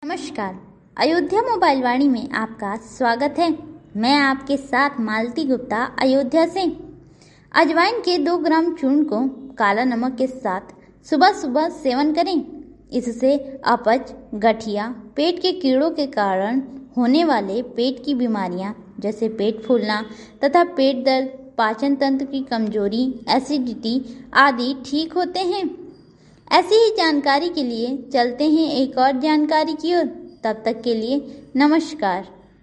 नमस्कार। अयोध्या मोबाइल वाणी में आपका स्वागत है। मैं आपके साथ मालती गुप्ता अयोध्या से। अजवाइन के 2 ग्राम चूर्ण को काला नमक के साथ सुबह सुबह सेवन करें। इससे अपच, गठिया, पेट के कीड़ों के कारण होने वाले पेट की बीमारियां जैसे पेट फूलना तथा पेट दर्द, पाचन तंत्र की कमजोरी, एसिडिटी आदि ठीक होते हैं। ऐसी ही जानकारी के लिए चलते हैं एक और जानकारी की ओर। तब तक के लिए नमस्कार।